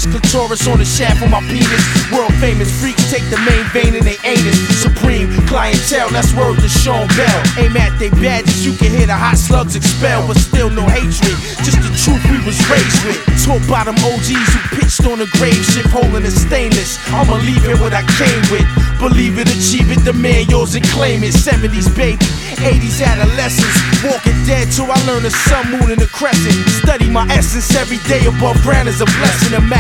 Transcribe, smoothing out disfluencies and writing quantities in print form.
Venus, clitoris on the shaft of my penis. World famous freaks take the main vein in they anus. Supreme clientele, that's word to Sean Bell. Aim at they badges, you can hear the hot slugs expel, but still no hatred, just the truth we was raised with. Taught by them OGs who pitched on a grave ship, holding it stainless. I'ma leave it what I came with. Believe it, achieve it, demand yours and claim it. 70s baby, 80s adolescence. Walking dead till I learn the sun, moon, and the crescent. Study my essence every day above ground is a blessing.